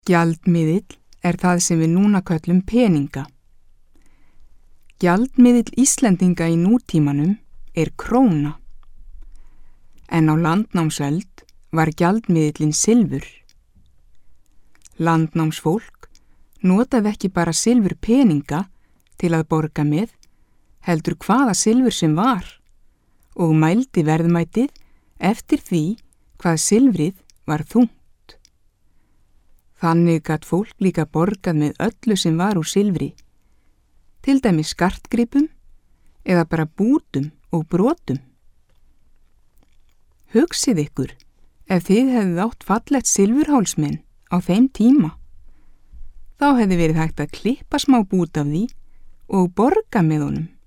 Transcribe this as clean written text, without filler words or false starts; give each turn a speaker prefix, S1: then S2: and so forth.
S1: Gjaldmiðill er það sem við núna köllum peninga. Gjaldmiðill Íslendinga í nútímanum er króna, en á landnámsöld var gjaldmiðillinn silfur. Landnámsfólk notaði ekki bara silfurpeninga til að borga með, heldur hvaða silfur sem var og mældi verðmætið eftir því hvað silfrið var þungt. Þannig gat fólk líka borgað með öllu sem var úr silfri, til dæmis skartgripum eða bara bútum og brotum. Hugsið ykkur ef þið hefðið átt fallegt silfurhálsmen á þeim tíma. Þá hefði verið hægt að klippa smá bút af því og borga með honum.